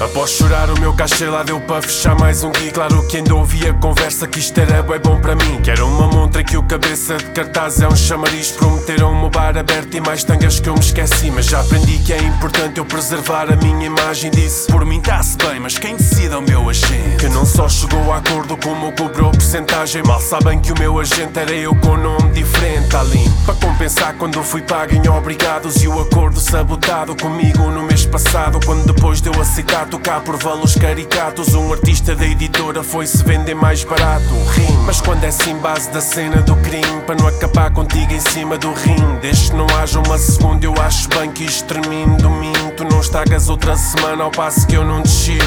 Após chorar o meu cachê lá deu para fechar mais um gig. Claro que ainda ouvi a conversa que isto era bué bom para mim. Que era uma montra que o cabeça de cartaz é um chamariz. Prometeram-me o bar aberto e mais tangas que eu me esqueci. Mas já aprendi que é importante eu preservar a minha imagem. Disse, por mim tá-se bem, mas quem decide é o meu agente. Que não só chegou a acordo como cobrou porcentagem. Mal sabem que o meu agente era eu com nome diferente. Ali, para compensar quando fui pago em obrigados. E o acordo sabotado comigo no mês passado. Quando depois de eu aceitar tocar por valores caricatos, um artista da editora foi-se vender mais barato. Rim, mas quando é assim base da cena do crime, para não acabar contigo em cima do rim. Desde que não haja uma segunda eu acho bem que isto termine domingo. Tu não estragas outra semana ao passo que eu não desci.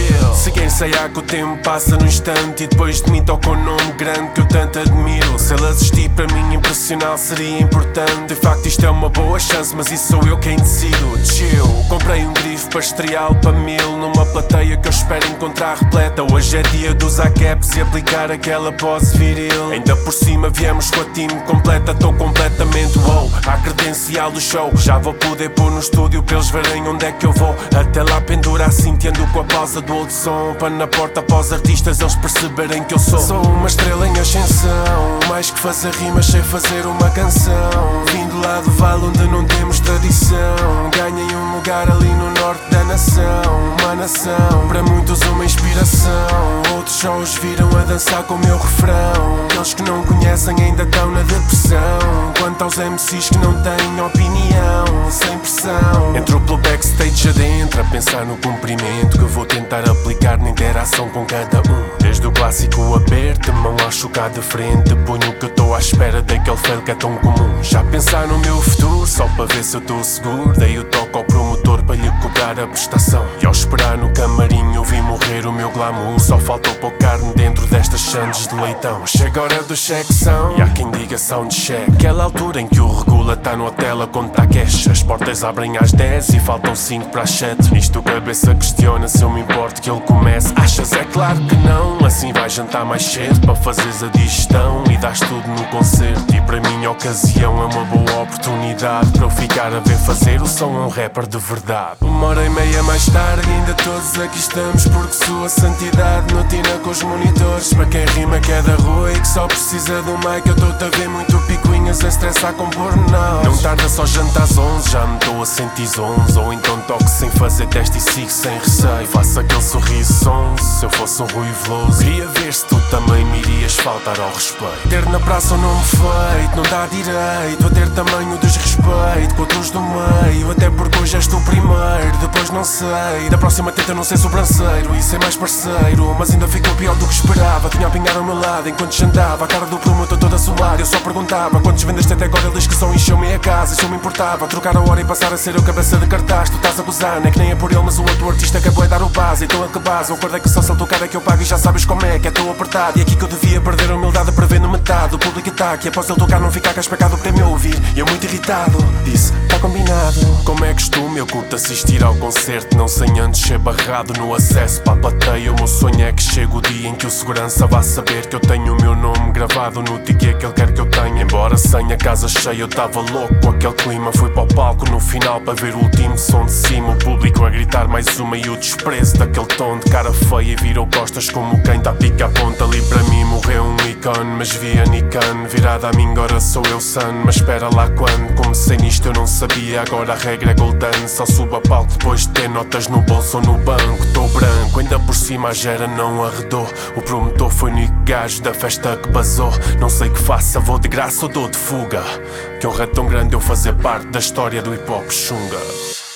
Se quem ensaiar que o tempo passa no instante. E depois de mim toca um nome grande que eu tanto admiro. Se ele assistir para mim impressionar seria importante. De facto isto é uma boa chance, mas isso sou eu quem decido. Chill, comprei um grifo para estreá-lo para 1000 numa plateia que eu espero encontrar repleta. Hoje é dia de usar caps e aplicar aquela pose viril. Ainda por cima viemos com a team completa. Estou completamente wow, à credencial do show. Já vou poder pôr no estúdio para eles verem onde é que eu vou. Até lá pendura assim, tendo com a pausa do old som. Para na porta para os artistas eles perceberem que eu sou uma estrela em ascensão. Mais que fazer rimas, sei fazer uma canção. Vim do lado vale onde não temos tradição. Ganhei um lugar ali no norte da nação. Uma nação, para muitos uma inspiração. Outros só os viram a dançar com o meu refrão. Aqueles que não conhecem ainda estão na depressão. Quanto aos MCs que não têm opinião, sem pressão. Entro pelo backstage adentro a pensar no cumprimento que vou tentar aplicar na interação com cada um. Desde o clássico aperto, mão a chocar de frente. Ponho que eu estou à espera daquele fail que é tão comum. Já pensar no meu futuro, só para ver se eu estou seguro. Dei o toque ao promotor para lhe cobrar a prestação. E ao esperar no camarim eu vi morrer o meu glamour. Só faltou pôr carne dentro destas sandes de leitão. Chega a hora do cheque-são e há quem diga soundcheck. Aquela altura em que o regula tá no hotel a contar cash. As portas abrem às 10 e faltam 5 para as 7. Nisto a cabeça questiona se eu me importo que ele comece. Achas? É claro que não. Assim vais jantar mais cedo para fazeres a digestão e dás tudo no concerto. E para mim a ocasião é uma boa oportunidade para eu ficar a ver fazer o som a um rapper de verdade. 1h30 mais tarde ainda todos aqui estamos, porque sua santidade notina com os monitores. Para quem rima que é da rua e que só precisa do mic, eu estou-te a ver muito picuinhas a estressar com pormenores. Não tarda só jantar às 11, já me estou a sentir zonzo. Ou então toque sem fazer teste e sigo sem receio. Faço aquele sorriso sonso, se eu fosse um Rui Veloso. Queria ver se tu também me irias faltar ao respeito. Ter na praça um nome feito não dá direito a ter tamanho desrespeito com outros do meio. Até porque hoje és tu primeiro, depois não sei. Da próxima tenta não ser sobranceiro e ser mais parceiro. Mas ainda ficou pior do que esperava. Tinha a pingar ao meu lado enquanto jantava. A cara do promotor toda suada, eu só perguntava quantos vendeste até agora. Ele diz que só encheu meia casa, isso me importava. Trocar a hora e passar a ser eu cabeça de cartaz. Tu estás a gozar, não é que nem é por ele, mas o outro artista acabou de dar o base. Então a que base, o acordo é que só se ele tocar é que eu pago. E já sabes como é, que é tão apertado. E aqui que eu devia perder a humildade para ver no metade. O público está aqui, após ele tocar não ficar caspecado para me ouvir. E eu muito irritado, disse, tá combinado. Como é costume, eu curto assistir ao concerto. Não sem antes ser barrado no acesso para a plateia. O meu sonho é que chegue o dia em que o segurança vá saber que eu tenho o meu nome gravado no ticket que ele quer que eu tenha. Embora sem a casa cheia eu tava louco com aquele clima. Fui para o palco no final para ver o último som de cima. O público a gritar mais uma e o desprezo daquele tom de cara feia. E virou costas como quem tá pica a ponta. Ali para mim morreu um ícone, mas via Nikan. Virada a mim agora sou eu sun. Mas espera lá quando comecei nisto eu não sabia. Agora a regra é golden. Só subo a palco depois de ter notas no bolso ou no banco. Tô branco, ainda por cima a gera não arredou. O promotor foi o único gajo da festa que basou. Não sei que faça, vou de graça ou dou de fuga. Que honra tão grande eu fazer parte da história do hip hop chunga.